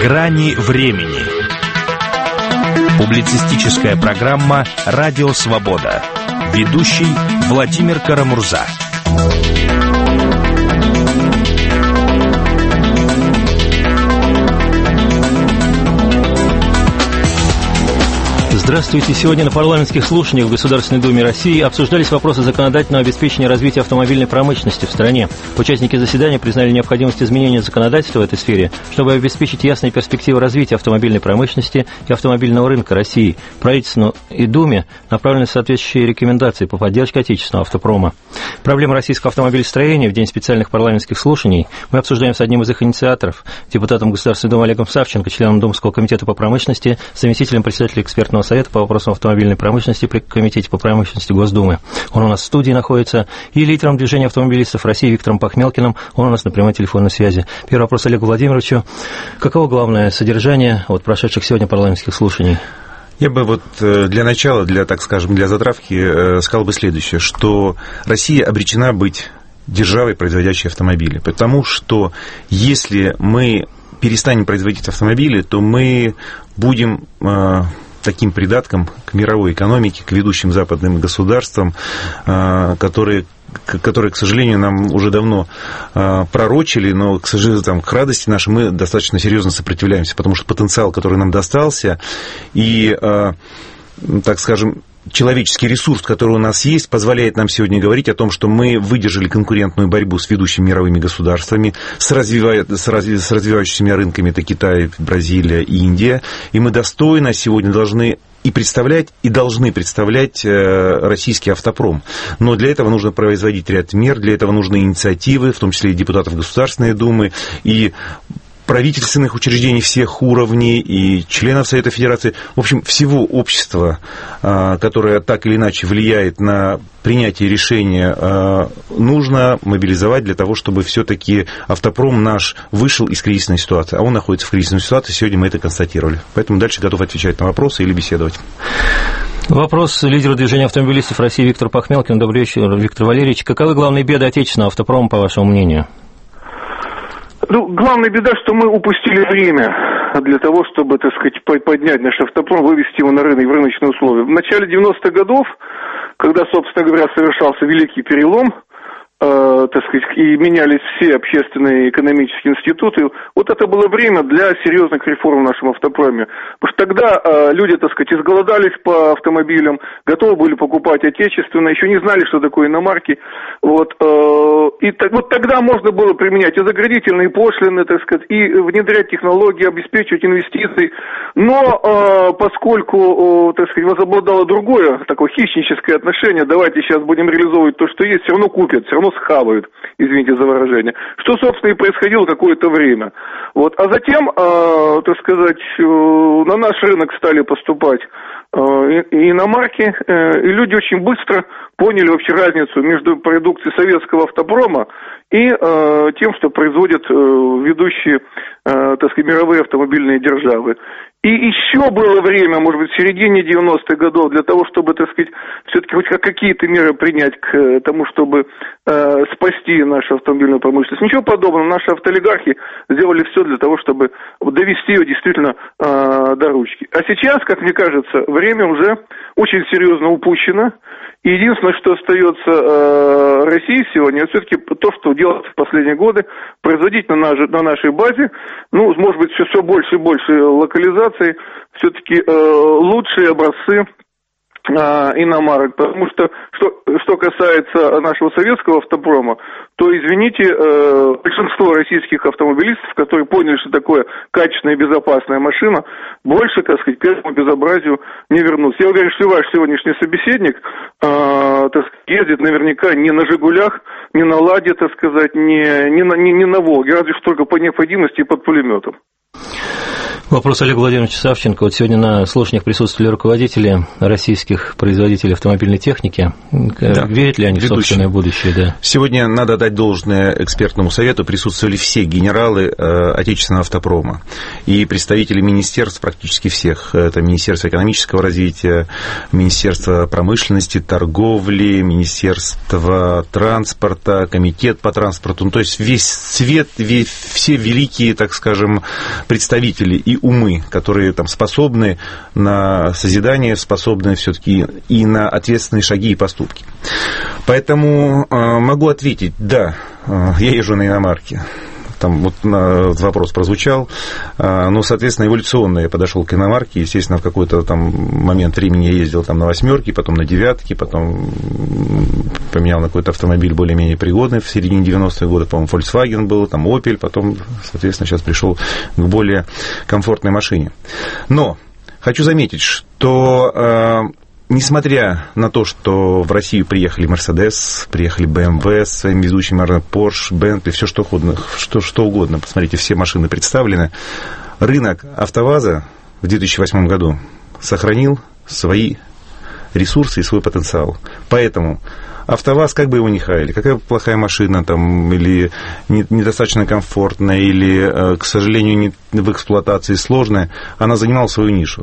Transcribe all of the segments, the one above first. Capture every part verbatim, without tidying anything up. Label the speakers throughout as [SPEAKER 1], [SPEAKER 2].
[SPEAKER 1] Грани времени. Публицистическая программа «Радио Свобода». Ведущий Владимир Карамурза.
[SPEAKER 2] Здравствуйте. Сегодня на парламентских слушаниях в Государственной Думе России обсуждались вопросы законодательного обеспечения развития автомобильной промышленности в стране. Участники заседания признали необходимость изменения законодательства в этой сфере, чтобы обеспечить ясные перспективы развития автомобильной промышленности и автомобильного рынка России. Правительству и Думе направлены соответствующие рекомендации по поддержке отечественного автопрома. Проблемы российского автомобилестроения в день специальных парламентских слушаний мы обсуждаем с одним из их инициаторов, депутатом Государственной Думы Олегом Савченко, членом Думского комитета по промышленности, заместителем председателя экспертного совета по вопросам автомобильной промышленности при Комитете по промышленности Госдумы. Он у нас в студии находится. И лидером движения автомобилистов России Виктором Пахмелкиным. Он у нас на прямой телефонной связи. Первый вопрос Олегу Владимировичу. Каково главное содержание от прошедших сегодня парламентских слушаний?
[SPEAKER 3] Я бы вот для начала, для, так скажем, для затравки сказал бы следующее, что Россия обречена быть державой, производящей автомобили. Потому что если мы перестанем производить автомобили, то мы будем таким придатком к мировой экономике, к ведущим западным государствам, которые, которые, к сожалению, нам уже давно пророчили, но, к сожалению, там, к радости нашей мы достаточно серьезно сопротивляемся, потому что потенциал, который нам достался, и, так скажем, человеческий ресурс, который у нас есть, позволяет нам сегодня говорить о том, что мы выдержали конкурентную борьбу с ведущими мировыми государствами, с, развива... с, разви... с развивающимися рынками, это Китай, Бразилия, Индия, и мы достойно сегодня должны и представлять, и должны представлять российский автопром. Но для этого нужно производить ряд мер, для этого нужны инициативы, в том числе и депутатов Государственной Думы, и правительственных учреждений всех уровней и членов Совета Федерации, в общем, всего общества, которое так или иначе влияет на принятие решения, нужно мобилизовать для того, чтобы все-таки автопром наш вышел из кризисной ситуации. А он находится в кризисной ситуации, сегодня мы это констатировали. Поэтому дальше готов отвечать на вопросы или беседовать.
[SPEAKER 2] Вопрос лидеру движения автомобилистов России Виктору Пахмелкину. Добрый вечер, Виктор Валерьевич. Каковы главные беды отечественного автопрома, по вашему мнению?
[SPEAKER 4] Ну, главная беда, что мы упустили время для того, чтобы, так сказать, поднять наш автопром, вывести его на рынок, в рыночные условия. В начале девяностых годов, когда, собственно говоря, совершался великий перелом, э, так сказать, и менялись все общественные и экономические институты, вот это было время для серьезных реформ в нашем автопроме. Потому что тогда э, люди, так сказать, изголодались по автомобилям, готовы были покупать отечественно, еще не знали, что такое иномарки. Вот, э, и так, вот тогда можно было применять и заградительные пошлины, так сказать, и внедрять технологии, обеспечивать инвестиции. Но э, поскольку, э, так сказать, возобладало другое, такое хищническое отношение, давайте сейчас будем реализовывать то, что есть, все равно купят, все равно схавают, извините за выражение. Что, собственно, и происходило какое-то время. Вот. А затем, э, так сказать, э, на наш рынок стали поступать э, и иномарки, э, и люди очень быстро поняли вообще разницу между продукцией советского автопрома и э, тем, что производят э, ведущие, э, так сказать, мировые автомобильные державы. И еще было время, может быть, в середине девяностых годов для того, чтобы, так сказать, все-таки хоть какие-то меры принять к тому, чтобы э, спасти нашу автомобильную промышленность. Ничего подобного. Наши автоолигархи сделали все для того, чтобы довести ее действительно э, до ручки. А сейчас, как мне кажется, время уже очень серьезно упущено. И единственное, что остается э, России сегодня, это все-таки то, что делается в последние годы, производить на, наш, на нашей базе, ну, может быть, все, все больше и больше локализации, все-таки э, лучшие образцы э, иномарок. Потому что, что, что касается нашего советского автопрома, то, извините, э, большинство российских автомобилистов, которые поняли, что такое качественная и безопасная машина, больше, так сказать, к этому безобразию не вернутся. Я уверен, что ваш сегодняшний собеседник э, так сказать, ездит наверняка не на «Жигулях», не на «Ладе», так сказать, не, не, на, не, не на «Волге», разве что только по необходимости и под пулеметом.
[SPEAKER 2] Вопрос Олегу Владимировичу Савченко. Вот сегодня на слушаниях присутствовали руководители российских производителей автомобильной техники. Да. Верят ли они в собственное будущее? Да.
[SPEAKER 3] Сегодня надо дать должное экспертному совету. Присутствовали все генералы э, отечественного автопрома. и представители министерств практически всех. Это Министерство экономического развития, Министерство промышленности, торговли, Министерство транспорта, Комитет по транспорту. Ну, то есть весь свет, весь, все великие, так скажем, представители и умы, которые там способны на созидание, способны все-таки и на ответственные шаги и поступки. Поэтому э, могу ответить, да, э, я езжу на иномарке. Там вот вопрос прозвучал. Ну, соответственно, эволюционно я подошел к иномарке. Естественно, в какой-то там момент времени я ездил там на восьмерке, потом на девятке, потом поменял на какой-то автомобиль более-менее пригодный в середине девяностых годов. По-моему, Volkswagen был, там Opel, потом, соответственно, сейчас пришел к более комфортной машине. Но хочу заметить, что несмотря на то, что в Россию приехали Mercedes, приехали бэ эм вэ с своим ведущим, Porsche, Bentley, все что угодно, что, что угодно, посмотрите, все машины представлены, рынок АвтоВАЗа в две тысячи восьмом году сохранил свои ресурсы и свой потенциал. Поэтому АвтоВАЗ, как бы его ни хаяли, какая плохая машина там, или недостаточно комфортная, или, к сожалению, не в эксплуатации сложная, она занимала свою нишу.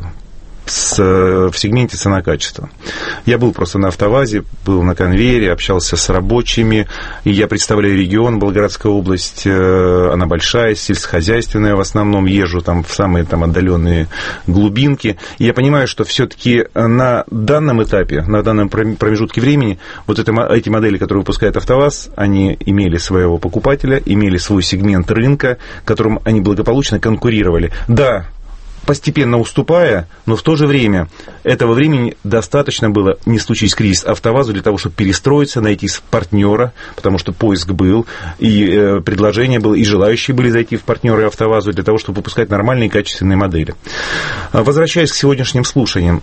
[SPEAKER 3] С, в сегменте цена-качество. Я был просто на АвтоВАЗе, был на конвейере, общался с рабочими, и я представляю регион, Волгоградская область, она большая, сельскохозяйственная, в основном езжу там в самые там отдаленные глубинки, и я понимаю, что все-таки на данном этапе, на данном промежутке времени, вот это, эти модели, которые выпускает АвтоВАЗ, они имели своего покупателя, имели свой сегмент рынка, которым они благополучно конкурировали. Да, постепенно уступая, но в то же время этого времени достаточно было, не случись кризис, АвтоВАЗу для того, чтобы перестроиться, найти партнера, потому что поиск был, и э, предложение было, и желающие были зайти в партнеры АвтоВАЗу для того, чтобы выпускать нормальные и качественные модели. Возвращаясь к сегодняшним слушаниям,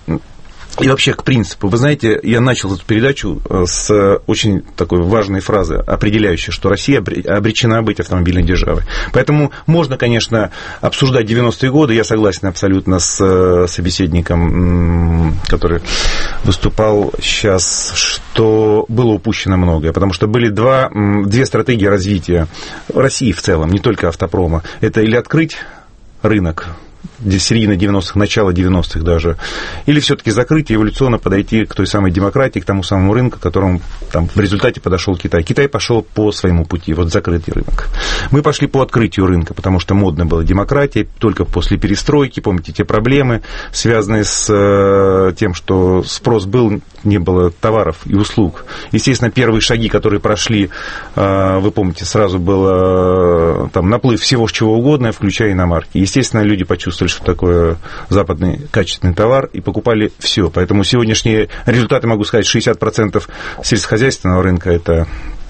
[SPEAKER 3] и вообще к принципу. Вы знаете, я начал эту передачу с очень такой важной фразы, определяющей, что Россия обречена быть автомобильной державой. Поэтому можно, конечно, обсуждать девяностые годы. Я согласен абсолютно с собеседником, который выступал сейчас, что было упущено многое. Потому что были два, две стратегии развития России в целом, не только автопрома. Это или открыть рынок, середина девяностых, начало девяностых даже, или все-таки закрыть и эволюционно подойти к той самой демократии, к тому самому рынку, к которому там, в результате подошел Китай. Китай пошел по своему пути, вот закрытый рынок. Мы пошли по открытию рынка, потому что модно была демократия, только после перестройки, помните, те проблемы, связанные с э, тем, что спрос был, не было товаров и услуг. Естественно, первые шаги, которые прошли, э, вы помните, сразу был э, там, наплыв всего чего угодно, включая иномарки. Естественно, люди почувствовали, что такое западный качественный товар, и покупали все. Поэтому сегодняшние результаты, могу сказать, шестьдесят процентов сельскохозяйственного рынка – это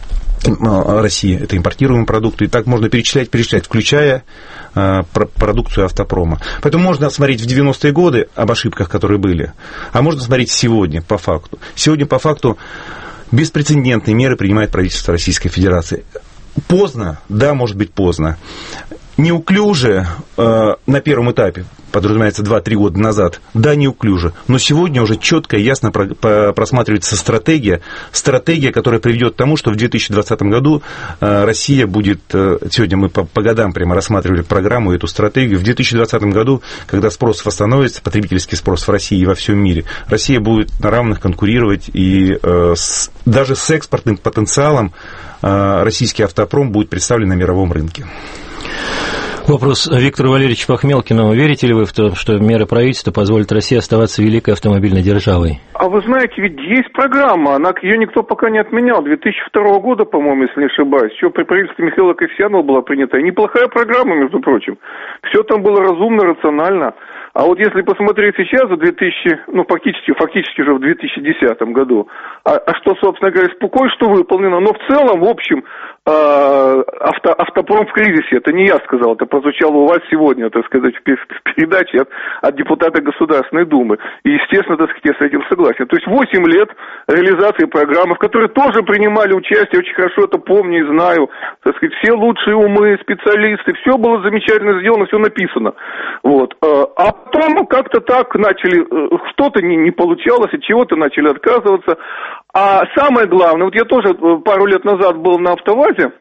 [SPEAKER 3] Россия, это импортируемые продукты, и так можно перечислять, перечислять, включая э, продукцию автопрома. Поэтому можно смотреть в девяностые годы об ошибках, которые были, а можно смотреть сегодня по факту. Сегодня по факту беспрецедентные меры принимает правительство Российской Федерации. Поздно, да, может быть поздно. Неуклюже э, на первом этапе, подразумевается два-три года назад, да, неуклюже, но сегодня уже четко и ясно про, по, просматривается стратегия, стратегия, которая приведет к тому, что в две тысячи двадцатом году э, Россия будет, э, сегодня мы по, по годам прямо рассматривали программу, эту стратегию, в две тысячи двадцатом году, когда спрос восстановится, потребительский спрос в России и во всем мире, Россия будет на равных конкурировать, и э, с, даже с экспортным потенциалом э, российский автопром будет представлен на мировом рынке.
[SPEAKER 2] Вопрос Виктору Валерьевичу Пахмелкину. Верите ли вы в то, что меры правительства позволят России оставаться великой автомобильной державой?
[SPEAKER 4] А вы знаете, ведь есть программа, она, ее никто пока не отменял. две тысячи второго года, по-моему, если не ошибаюсь, еще при правительстве Михаила Касьянова была принята. Неплохая программа, между прочим. Все там было разумно, рационально. А вот если посмотреть сейчас, в две тысячи, ну, фактически, фактически уже в две тысячи десятом году, а, а что, собственно говоря, кое-что выполнено, но в целом, в общем, авто, автопром в кризисе, это не я сказал, это прозвучало у вас сегодня, так сказать, в передаче от, от депутата Государственной Думы. И, естественно, так сказать, я с этим согласен. То есть восемь лет реализации программы, в которой тоже принимали участие, очень хорошо это помню и знаю, так сказать, все лучшие умы, специалисты, все было замечательно сделано, все написано. Вот. А потом как-то так начали, что-то не, не получалось, от чего-то начали отказываться. А самое главное, вот я тоже пару лет назад был на АвтоВАЗе,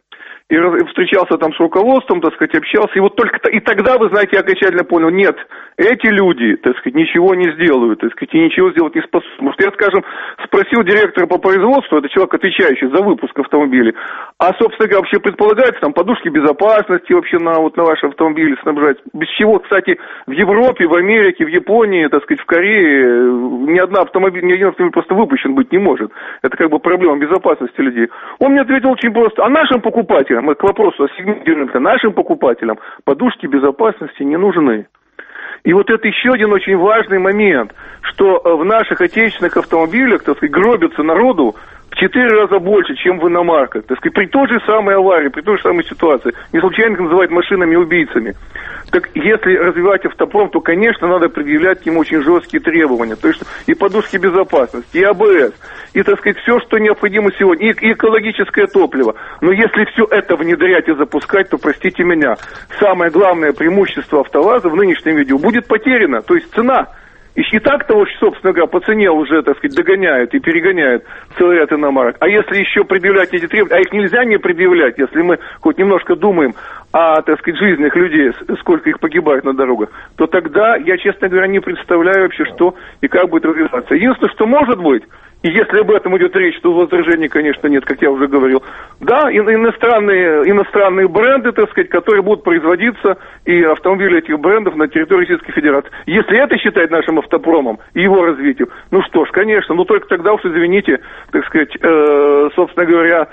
[SPEAKER 4] и встречался там с руководством, так сказать, общался, и вот только и тогда, вы знаете, я окончательно понял, нет, эти люди, так сказать, ничего не сделают, так сказать, и ничего сделать не способны. Потому что я, скажем, спросил директора по производству, это человек, отвечающий за выпуск автомобилей, а, собственно говоря, вообще предполагается там подушки безопасности вообще на, вот, на ваши автомобили снабжать, без чего, кстати, в Европе, в Америке, в Японии, так сказать, в Корее ни одна автомобиль, ни один автомобиль просто выпущен быть не может. Это как бы проблема безопасности людей. Он мне ответил очень просто, а нашим покупателям, к вопросу о сегменте рынка, нашим покупателям подушки безопасности не нужны. И вот это еще один очень важный момент, что в наших отечественных автомобилях, так сказать, гробится народу в четыре раза больше, чем в иномарках. Так сказать, при той же самой аварии, при той же самой ситуации. Не случайно их называют машинами-убийцами. Так если развивать автопром, то, конечно, надо предъявлять к нему очень жесткие требования. То есть и подушки безопасности, и АБС, и, так сказать, все, что необходимо сегодня, и экологическое топливо. Но если все это внедрять и запускать, то, простите меня, самое главное преимущество АвтоВАЗа в нынешнем видео будет потеряно. То есть цена. И так того, собственно говоря, по цене уже, так сказать, догоняют и перегоняют целый ряд иномарок. А если еще предъявлять эти требования, а их нельзя не предъявлять, если мы хоть немножко думаем о, так сказать, жизнях людей, сколько их погибает на дорогах, то тогда я, честно говоря, не представляю вообще, что и как будет развиваться. Единственное, что может быть, и если об этом идет речь, то возражений, конечно, нет, как я уже говорил. Да, иностранные, иностранные бренды, так сказать, которые будут производиться, и автомобили этих брендов на территории Российской Федерации. Если это считать нашим автопромом и его развитием, ну что ж, конечно, но только тогда уж, извините, так сказать, э, собственно говоря,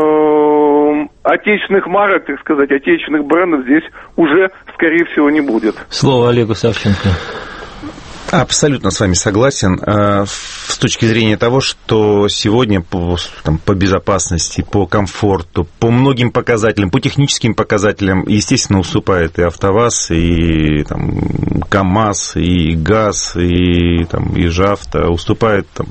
[SPEAKER 4] э, отечественных марок, так сказать, отечественных брендов здесь уже, скорее всего, не будет.
[SPEAKER 2] Слово Олегу Савченко.
[SPEAKER 3] Абсолютно с вами согласен. С точки зрения того, что сегодня по, там, по безопасности, по комфорту, по многим показателям, по техническим показателям, естественно, уступает и АвтоВАЗ, и там, КАМАЗ, и ГАЗ, и, там, и ЖАВТО, уступает там,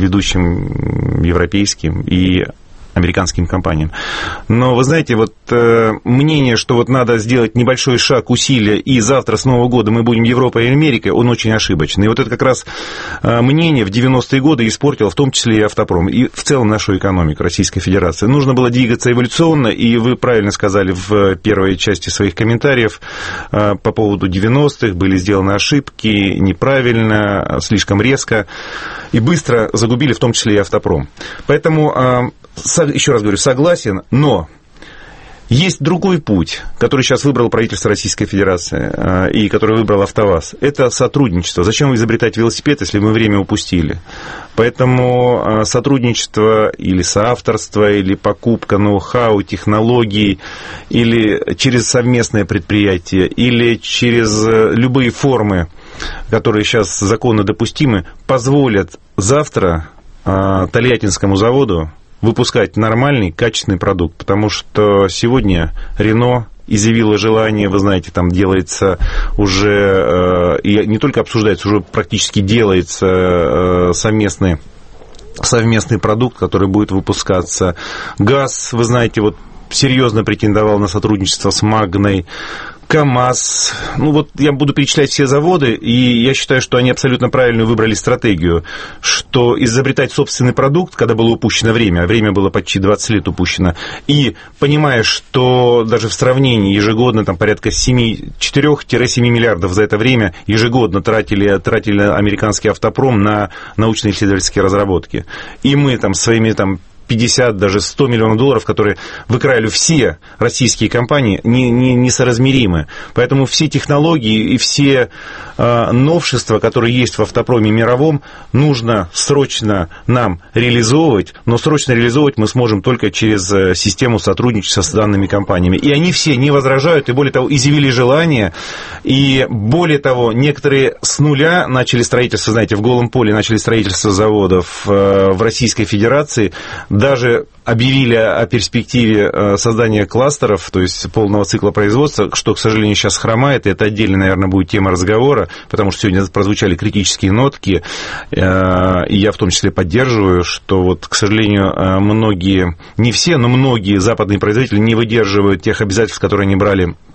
[SPEAKER 3] ведущим европейским и американским компаниям. Но, вы знаете, вот э, мнение, что вот надо сделать небольшой шаг, усилия, и завтра с Нового года мы будем Европой и Америкой, он очень ошибочный. И вот это как раз э, мнение в девяностые годы испортило, в том числе и автопром, и в целом нашу экономику Российской Федерации. Нужно было двигаться эволюционно, и вы правильно сказали в первой части своих комментариев э, по поводу девяностых, были сделаны ошибки, неправильно, слишком резко, и быстро загубили в том числе и автопром. Поэтому... Э, еще раз говорю, согласен, но есть другой путь, который сейчас выбрало правительство Российской Федерации и который выбрал АвтоВАЗ. Это сотрудничество. Зачем изобретать велосипед, если мы время упустили? Поэтому сотрудничество или соавторство, или покупка ноу-хау, технологий, или через совместное предприятие, или через любые формы, которые сейчас законно допустимы, позволят завтра Тольяттинскому заводу выпускать нормальный, качественный продукт, потому что сегодня Рено изъявило желание, вы знаете, там делается уже, и не только обсуждается, уже практически делается совместный, совместный продукт, который будет выпускаться. ГАЗ, вы знаете, вот серьезно претендовал на сотрудничество с Магной. КАМАЗ, ну вот я буду перечислять все заводы, и я считаю, что они абсолютно правильно выбрали стратегию, что изобретать собственный продукт, когда было упущено время, а время было почти двадцать лет упущено, и понимая, что даже в сравнении ежегодно там порядка четыре-семь миллиардов за это время ежегодно тратили, тратили американский автопром на научно-исследовательские разработки, и мы там своими там пятьдесят, даже сто миллионов долларов, которые выкрали все российские компании, не, не, несоразмеримы. Поэтому все технологии и все э, новшества, которые есть в автопроме мировом, нужно срочно нам реализовывать, но срочно реализовывать мы сможем только через систему сотрудничества с данными компаниями. И они все не возражают, и более того, изъявили желание, и более того, некоторые с нуля начали строительство, знаете, в голом поле начали строительство заводов э, в Российской Федерации, даже объявили о перспективе создания кластеров, то есть полного цикла производства, что, к сожалению, сейчас хромает, и это отдельно, наверное, будет тема разговора, потому что сегодня прозвучали критические нотки, и я в том числе поддерживаю, что, вот, к сожалению, многие, не все, но многие западные производители не выдерживают тех обязательств, которые они брали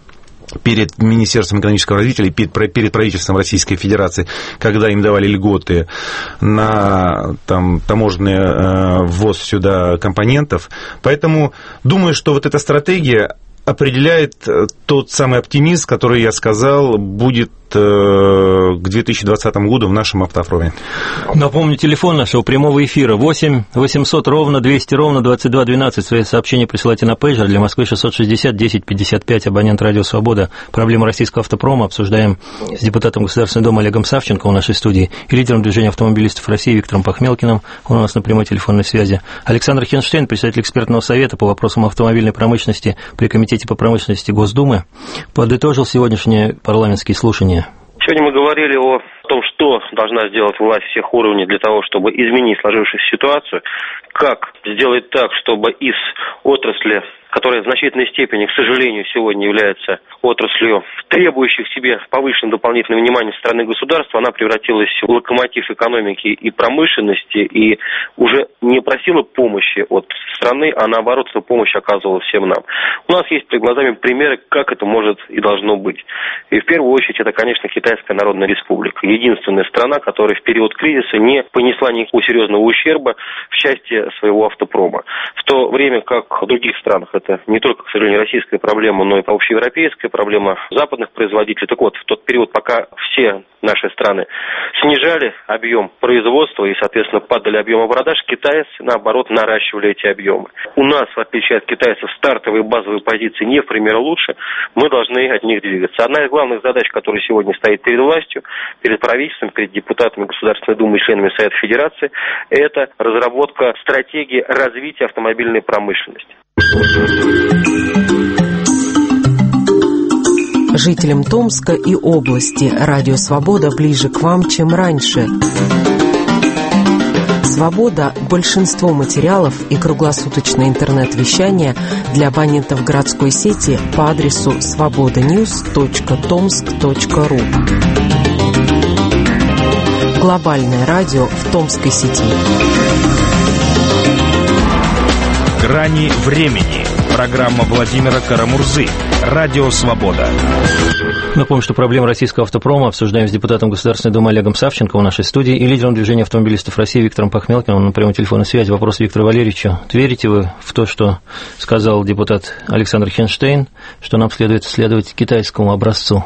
[SPEAKER 3] перед Министерством экономического развития или перед правительством Российской Федерации, когда им давали льготы на там, таможенный ввоз сюда компонентов. Поэтому думаю, что вот эта стратегия определяет тот самый оптимизм, который, я сказал, будет к две тысячи двадцатому году в нашем автопроме.
[SPEAKER 2] Напомню, телефон нашего прямого эфира восемь восемьсот ровно двести ровно двадцать два двенадцать. Свои сообщения присылайте на пейджер. Для Москвы шестьсот шестьдесят десять пятьдесят пять. Абонент Радио Свобода. Проблемы российского автопрома обсуждаем с депутатом Государственной Думы Олегом Савченко в нашей студии и лидером движения автомобилистов России Виктором Пахмелкиным. Он у нас на прямой телефонной связи. Александр Хенштейн, председатель экспертного совета по вопросам автомобильной промышленности при Комитете по промышленности Госдумы, подытожил сегодняшние парламентские слушания.
[SPEAKER 5] Сегодня мы говорили о том, что должна сделать власть всех уровней для того, чтобы изменить сложившуюся ситуацию, как сделать так, чтобы из отрасли, которая в значительной степени, к сожалению, сегодня является отраслью, требующих себе повышенного дополнительного внимания со стороны государства, она превратилась в локомотив экономики и промышленности и уже не просила помощи от страны, а наоборот, эту помощь оказывала всем нам. У нас есть перед глазами примеры, как это может и должно быть. И в первую очередь это, конечно, Китайская Народная Республика. Единственная страна, которая в период кризиса не понесла никакого серьезного ущерба в части своего автопрома. В то время как в других странах это не только, к сожалению, российская проблема, но и общеевропейская проблема западных производителей. Так вот, в тот период, пока все наши страны снижали объем производства и, соответственно, падали объемы продаж, китайцы, наоборот, наращивали эти объемы. У нас, в отличие от китайцев, стартовые базовые позиции не в пример лучше, мы должны от них двигаться. Одна из главных задач, которая сегодня стоит перед властью, перед правительством, перед депутатами Государственной Думы и членами Совета Федерации, это разработка стратегии развития автомобильной промышленности.
[SPEAKER 6] Жителям Томска и области Радио Свобода ближе к вам, чем раньше. Свобода – большинство материалов и круглосуточное интернет-вещание для абонентов городской сети по адресу свободаньюс точка томск точка ру. Глобальное радио в томской сети.
[SPEAKER 1] «Грани времени». Программа Владимира Карамурзы. Радио «Свобода».
[SPEAKER 2] Напомню, что проблемы российского автопрома обсуждаем с депутатом Государственной Думы Олегом Савченко в нашей студии и лидером движения автомобилистов России Виктором Пахмелкиным на прямой телефонной связи. Вопрос Виктору Валерьевичу. Верите вы в то, что сказал депутат Александр Хенштейн, что нам следует следовать китайскому образцу?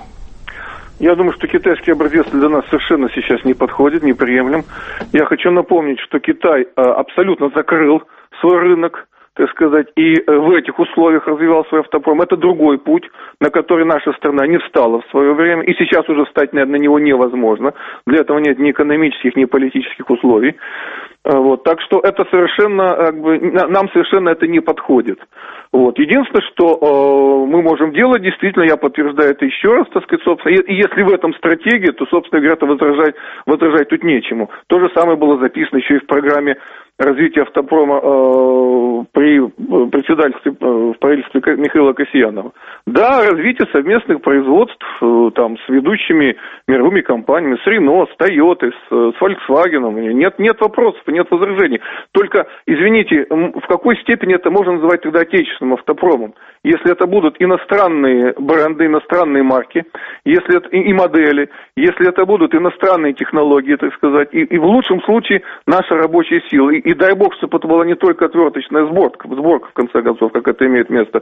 [SPEAKER 4] Я думаю, что китайский образец для нас совершенно сейчас не подходит, неприемлем. Я хочу напомнить, что Китай абсолютно закрыл свой рынок, так сказать, и в этих условиях развивал свой автопром. Это другой путь, на который наша страна не встала в свое время, и сейчас уже встать, наверное, на него невозможно. Для этого нет ни экономических, ни политических условий. Вот, так что это совершенно, как бы, нам совершенно это не подходит. Вот. Единственное, что э, мы можем делать, действительно, я подтверждаю это еще раз, так сказать, собственно, и, и если в этом стратегия, то, собственно говоря, возражать, возражать тут нечему. То же самое было записано еще и в программе развития автопрома э, при председательстве, э, в правительстве Михаила Касьянова. Да, развитие совместных производств э, там, с ведущими мировыми компаниями, с Рено, с Тойотой, с, с Volkswagen. Нет, нет вопросов, нет возражений. Только, извините, в какой степени это можно называть тогда отечественным автопромом? Если это будут иностранные бренды, иностранные марки, если это и, и модели, если это будут иностранные технологии, так сказать, и, и в лучшем случае наша рабочая сила. И, и дай бог, чтобы это была не только отверточная сборка, сборка, в конце концов, как это имеет место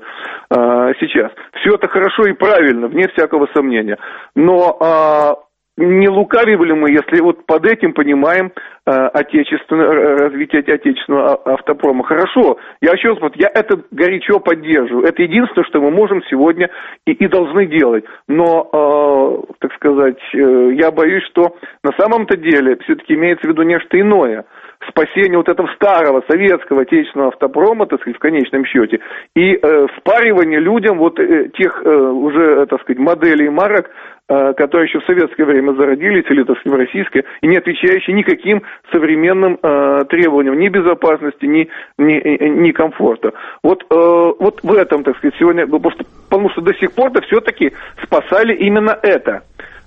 [SPEAKER 4] а, сейчас. Все это хорошо и правильно, вне всякого сомнения. Но а, не лукавим ли мы, если вот под этим понимаем а, отечественное, развитие отечественного автопрома? Хорошо, я еще раз, вот, я это горячо поддерживаю. Это единственное, что мы можем сегодня и, и должны делать. Но, а, так сказать, я боюсь, что на самом-то деле все-таки имеется в виду нечто иное. Спасение вот этого старого советского отечественного автопрома, так сказать, в конечном счете, и э, впаривание людям вот э, тех э, уже, так сказать, моделей и марок, э, которые еще в советское время зародились, или, так сказать, в российское, и не отвечающие никаким современным э, требованиям ни безопасности, ни, ни, ни комфорта. Вот, э, вот в этом, так сказать, сегодня, потому что, потому что до сих пор-то все-таки спасали именно это.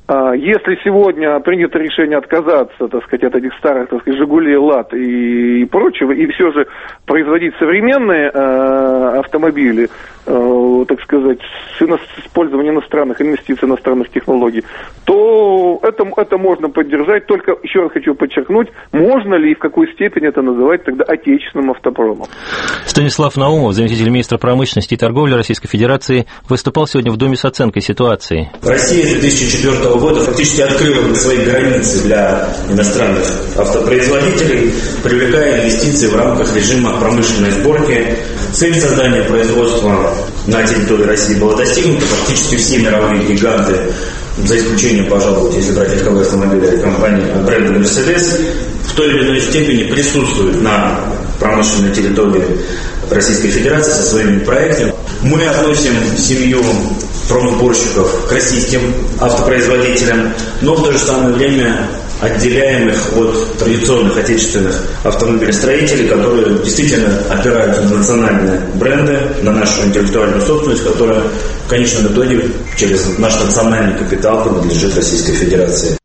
[SPEAKER 4] Если сегодня принято решение отказаться, так сказать, от этих старых, так сказать, «Жигулей», «Лад» и, и прочего, и все же производить современные э, автомобили, э, так сказать, с, с использованием иностранных инвестиций, иностранных технологий, то это, это можно поддержать. Только, еще раз хочу подчеркнуть, можно ли и в какой степени это называть тогда отечественным автопромом.
[SPEAKER 2] Станислав Наумов, заместитель министра промышленности и торговли Российской Федерации, выступал сегодня в Думе с оценкой ситуации.
[SPEAKER 7] Россия с две тысячи четвёртого года фактически открыла свои границы для иностранных автопроизводителей, привлекая инвестиции в рамках режима промышленной сборки. Цель создания производства на территории России была достигнута. Фактически все мировые гиганты, за исключением, пожалуй, если брать легковые автомобили компании бренда Mercedes, в той или иной степени присутствуют на промышленной территории Российской Федерации со своими проектами. Мы относим семью промсборщиков к российским автопроизводителям, но в то же самое время отделяем их от традиционных отечественных автомобилестроителей, которые действительно опираются на национальные бренды, на нашу интеллектуальную собственность, которая в конечном итоге через наш национальный капитал принадлежит Российской Федерации.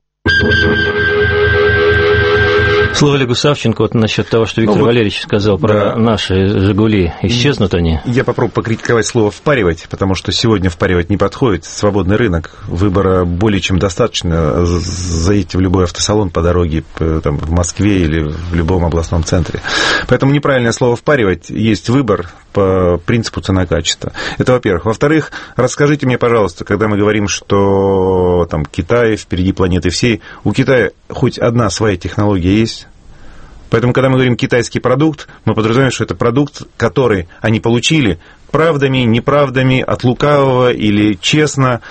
[SPEAKER 2] Слово Олегу Савченко вот насчет того, что Виктор ну, вот, Валерьевич сказал про да. наши «Жигули». Исчезнут они?
[SPEAKER 3] Я попробую покритиковать слово «впаривать», потому что сегодня впаривать не подходит. Свободный рынок. Выбора более чем достаточно. Заедьте в любой автосалон по дороге там, в Москве или в любом областном центре. Поэтому неправильное слово «впаривать». Есть выбор по принципу цена-качество. Это во-первых. Во-вторых, расскажите мне, пожалуйста, когда мы говорим, что там, Китай впереди планеты всей, у Китая хоть одна своя технология есть? Поэтому, когда мы говорим «китайский продукт», мы подразумеваем, что это продукт, который они получили правдами, неправдами, от лукавого или честно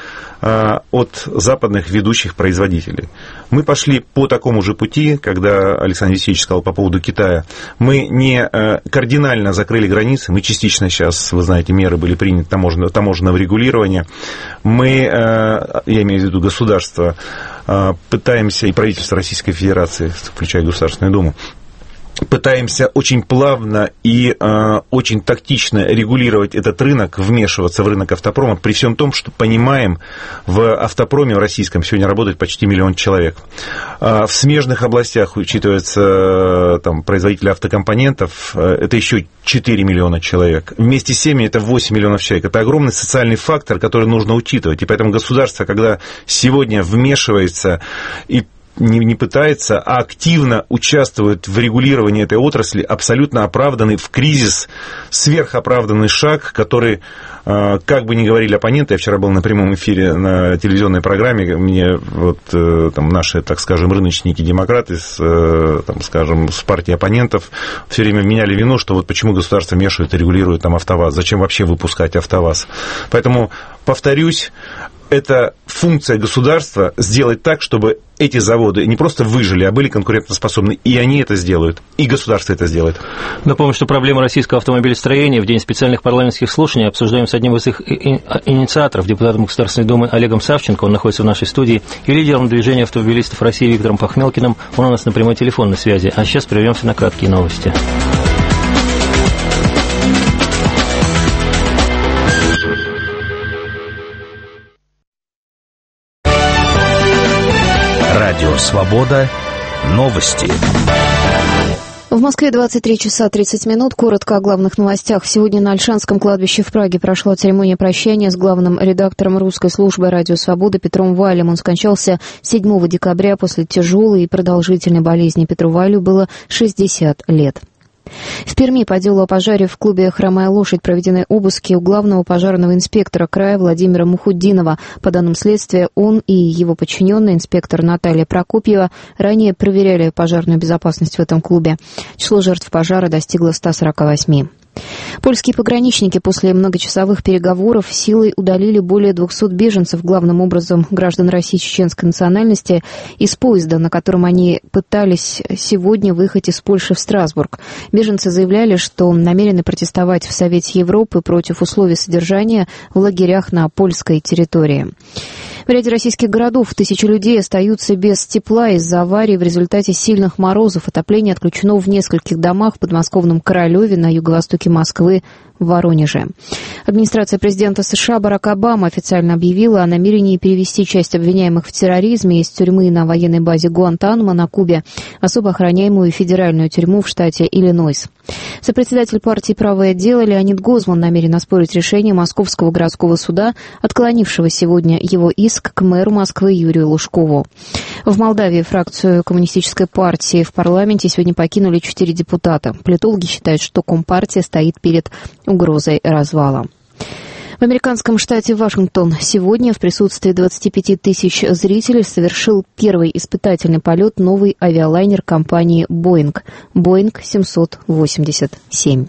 [SPEAKER 3] от западных ведущих производителей. Мы пошли по такому же пути, когда Александр Алексеевич сказал по поводу Китая. Мы не кардинально закрыли границы, мы частично сейчас, вы знаете, меры были приняты таможенного, таможенного регулирования. Мы, я имею в виду государство, пытаемся, и правительство Российской Федерации, включая Государственную Думу, пытаемся очень плавно и э, очень тактично регулировать этот рынок, вмешиваться в рынок автопрома, при всем том, что понимаем, в автопроме в российском сегодня работает почти миллион человек. Э, в смежных областях учитывается э, там, производители автокомпонентов, э, это еще четыре миллиона человек. Вместе с теми это восемь миллионов человек. Это огромный социальный фактор, который нужно учитывать. И поэтому государство, когда сегодня вмешивается и Не, не пытается, а активно участвует в регулировании этой отрасли, абсолютно оправданный в кризис, сверхоправданный шаг, который, как бы ни говорили оппоненты, я вчера был на прямом эфире на телевизионной программе, мне вот там, наши, так скажем, рыночники, демократы, с, там, скажем, с партии оппонентов все время меняли вину, что вот почему государство мешает и регулирует там АвтоВАЗ, зачем вообще выпускать АвтоВАЗ. Поэтому, повторюсь, это функция государства сделать так, чтобы эти заводы не просто выжили, а были конкурентоспособны. И они это сделают, и государство это сделает.
[SPEAKER 2] Напомню, что проблему российского автомобилестроения в день специальных парламентских слушаний обсуждаем с одним из их инициаторов, депутатом Государственной Думы Олегом Савченко. Он находится в нашей студии. И лидером движения автомобилистов России Виктором Пахмелкиным. Он у нас на прямой телефонной связи. А сейчас прервемся на краткие новости.
[SPEAKER 1] Радио «Свобода». Новости.
[SPEAKER 8] В Москве двадцать три часа тридцать минут. Коротко о главных новостях. Сегодня на Ольшанском кладбище в Праге прошла церемония прощания с главным редактором русской службы «Радио Свобода» Петром Валем. Он скончался седьмого декабря после тяжелой и продолжительной болезни. Петру Валю было шестьдесят лет. В Перми по делу о пожаре в клубе «Хромая лошадь» проведены обыски у главного пожарного инспектора края Владимира Мухуддинова. По данным следствия, он и его подчиненный, инспектор Наталья Прокопьева, ранее проверяли пожарную безопасность в этом клубе. Число жертв пожара достигло ста сорока восьми. Польские пограничники после многочасовых переговоров силой удалили более двухсот беженцев, главным образом граждан России чеченской национальности, из поезда, на котором они пытались сегодня выехать из Польши в Страсбург. Беженцы заявляли, что намерены протестовать в Совете Европы против условий содержания в лагерях на польской территории. В ряде российских городов тысячи людей остаются без тепла из-за аварии в результате сильных морозов. Отопление отключено в нескольких домах в подмосковном Королеве, на юго-востоке Москвы, в Воронеже. Администрация президента США Барака Обама официально объявила о намерении перевести часть обвиняемых в терроризме из тюрьмы на военной базе Гуантанамо на Кубе в особо охраняемую федеральную тюрьму в штате Иллинойс. Сопредседатель партии «Правое дело» Леонид Гозман намерен оспорить решение Московского городского суда, отклонившего сегодня его иск к мэру Москвы Юрию Лужкову. В Молдавии фракцию Коммунистической партии в парламенте сегодня покинули четыре депутата. Политологи считают, что Компартия стоит перед угрозой развала. В американском штате Вашингтон сегодня в присутствии двадцати пяти тысяч зрителей совершил первый испытательный полет новый авиалайнер компании Boeing – Боинг семьсот восемьдесят семь.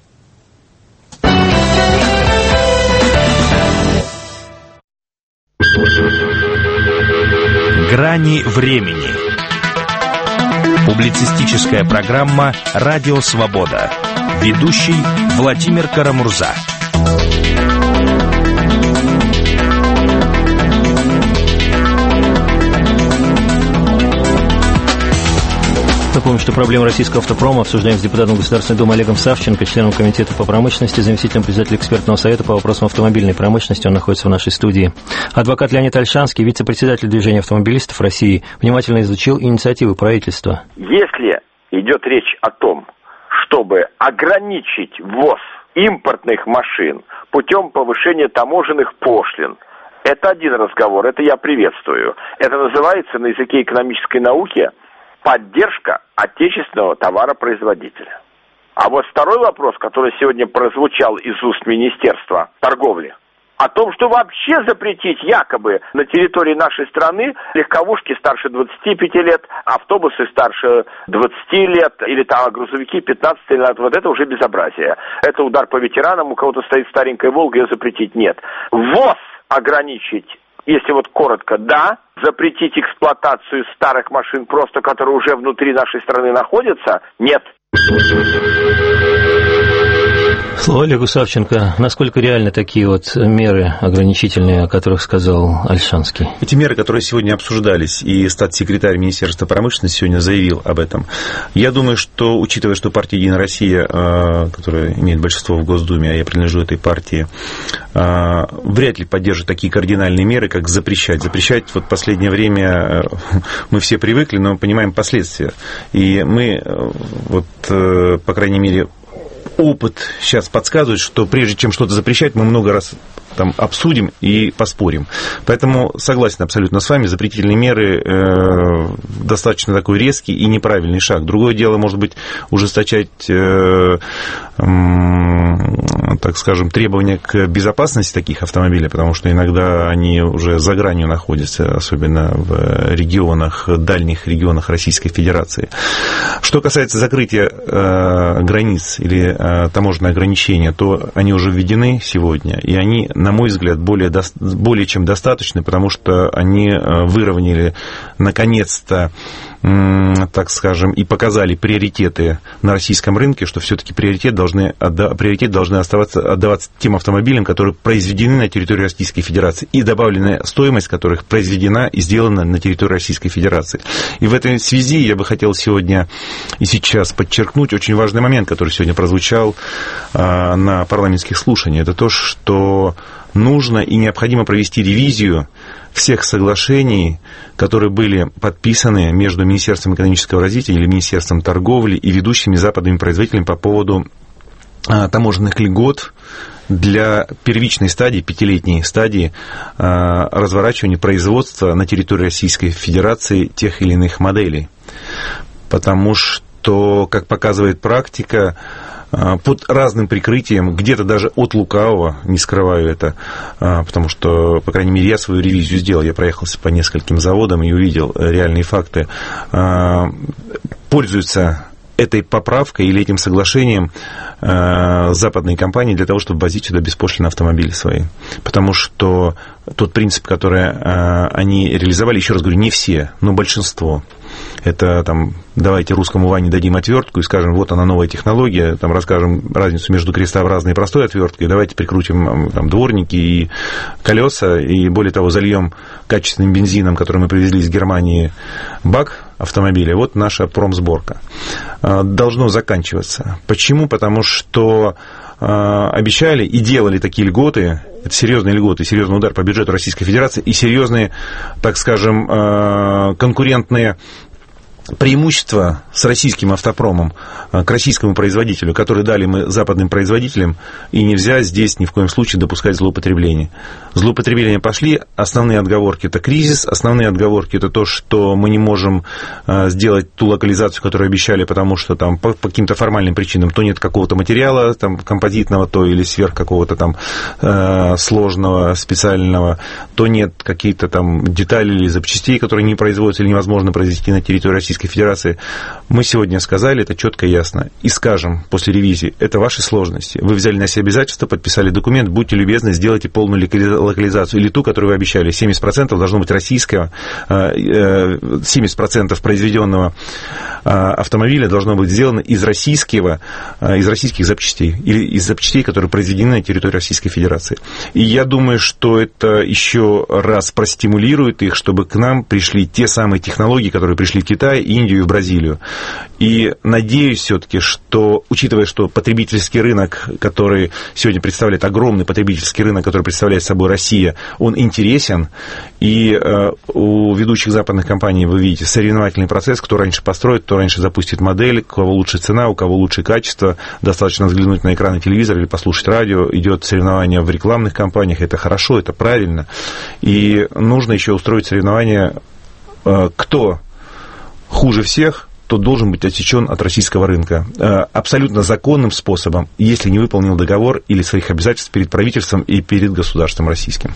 [SPEAKER 1] Грани времени. Публицистическая программа «Радио Свобода». Ведущий Владимир Карамурза.
[SPEAKER 2] Напомню, что проблемы российского автопрома обсуждаем с депутатом Государственной Думы Олегом Савченко, членом Комитета по промышленности, заместителем председателя экспертного совета по вопросам автомобильной промышленности. Он находится в нашей студии. Адвокат Леонид Ольшанский, вице-председатель движения автомобилистов России, внимательно изучил инициативы правительства.
[SPEAKER 9] Если идет речь о том, чтобы ограничить ввоз импортных машин путем повышения таможенных пошлин, это один разговор, это я приветствую. Это называется на языке экономической науки поддержка отечественного товаропроизводителя. А вот второй вопрос, который сегодня прозвучал из уст Министерства торговли, о том, что вообще запретить якобы на территории нашей страны легковушки старше двадцати пяти лет, автобусы старше двадцати лет или там грузовики пятнадцати лет, вот это уже безобразие. Это удар по ветеранам, у кого-то стоит старенькая «Волга», ее запретить нет. Ввоз ограничить, если вот коротко, да. Запретить эксплуатацию старых машин, просто которые уже внутри нашей страны находятся, нет.
[SPEAKER 2] Слово Олегу Савченко. Насколько реальны такие вот меры ограничительные, о которых сказал Ольшанский?
[SPEAKER 3] Эти меры, которые сегодня обсуждались, и статс-секретарь Министерства промышленности сегодня заявил об этом. Я думаю, что, учитывая, что партия «Единая Россия», которая имеет большинство в Госдуме, а я принадлежу этой партии, вряд ли поддержит такие кардинальные меры, как запрещать. Запрещать вот в последнее время мы все привыкли, но мы понимаем последствия. И мы, вот, по крайней мере, опыт сейчас подсказывает, что прежде чем что-то запрещать, мы много раз там обсудим и поспорим. Поэтому согласен абсолютно с вами, запретительные меры э, достаточно такой резкий и неправильный шаг. Другое дело, может быть, ужесточать, э, э, так скажем, требования к безопасности таких автомобилей, потому что иногда они уже за гранью находятся, особенно в регионах, дальних регионах Российской Федерации. Что касается закрытия э, границ или э, таможенных ограничений, то они уже введены сегодня, и они, на мой взгляд, более, до, более чем достаточны, потому что они выровняли, наконец-то, так скажем, и показали приоритеты на российском рынке, что все-таки приоритет должны, приоритет должны оставаться, отдаваться тем автомобилям, которые произведены на территории Российской Федерации, и добавленная стоимость которых произведена и сделана на территории Российской Федерации. И в этой связи я бы хотел сегодня и сейчас подчеркнуть очень важный момент, который сегодня прозвучал на парламентских слушаниях. Это то, что нужно и необходимо провести ревизию всех соглашений, которые были подписаны между Министерством экономического развития или Министерством торговли и ведущими западными производителями по поводу таможенных льгот для первичной стадии, пятилетней стадии разворачивания производства на территории Российской Федерации тех или иных моделей. Потому что, как показывает практика, под разным прикрытием, где-то даже от лукавого, не скрываю это, потому что, по крайней мере, я свою ревизию сделал, я проехался по нескольким заводам и увидел реальные факты, пользуются этой поправкой или этим соглашением западные компании для того, чтобы возить сюда беспошлинно автомобили свои. Потому что тот принцип, который они реализовали, еще раз говорю, не все, но большинство. Это там, давайте русскому Ване дадим отвертку и скажем, вот она новая технология, там расскажем разницу между крестообразной и простой отверткой, давайте прикрутим там дворники и колеса, и более того, зальем качественным бензином, который мы привезли из Германии, бак автомобиля. Вот наша промсборка. Должно заканчиваться. Почему? Потому что обещали и делали такие льготы, это серьезные льготы, серьезный удар по бюджету Российской Федерации и серьезные, так скажем, конкурентные преимущество с российским автопромом к российскому производителю, которые дали мы западным производителям, и нельзя здесь ни в коем случае допускать злоупотребления. Злоупотребления пошли, основные отговорки – это кризис, основные отговорки – это то, что мы не можем сделать ту локализацию, которую обещали, потому что там по, по каким-то формальным причинам то нет какого-то материала там, композитного, то или сверх какого-то там э, сложного, специального, то нет каких-то там деталей или запчастей, которые не производятся или невозможно произвести на территории Российской Федерации. Мы сегодня сказали это четко и ясно. И скажем после ревизии, это ваши сложности. Вы взяли на себя обязательства, подписали документ, будьте любезны, сделайте полную локализацию. Или ту, которую вы обещали. семьдесят процентов должно быть российского, семьдесят процентов произведенного автомобиля должно быть сделано из российского, из российских запчастей. Или из запчастей, которые произведены на территории Российской Федерации. И я думаю, что это еще раз простимулирует их, чтобы к нам пришли те самые технологии, которые пришли в Китай, Индию и в Бразилию. И надеюсь все-таки, что, учитывая, что потребительский рынок, который сегодня представляет огромный потребительский рынок, который представляет собой Россия, он интересен, и э, у ведущих западных компаний, вы видите, соревновательный процесс, кто раньше построит, кто раньше запустит модель, у кого лучше цена, у кого лучше качество, достаточно взглянуть на экраны телевизора или послушать радио, идет соревнование в рекламных компаниях, это хорошо, это правильно, и нужно еще устроить соревнования, э, кто хуже всех, тот должен быть отсечен от российского рынка абсолютно законным способом, если не выполнил договор или своих обязательств перед правительством и перед государством российским.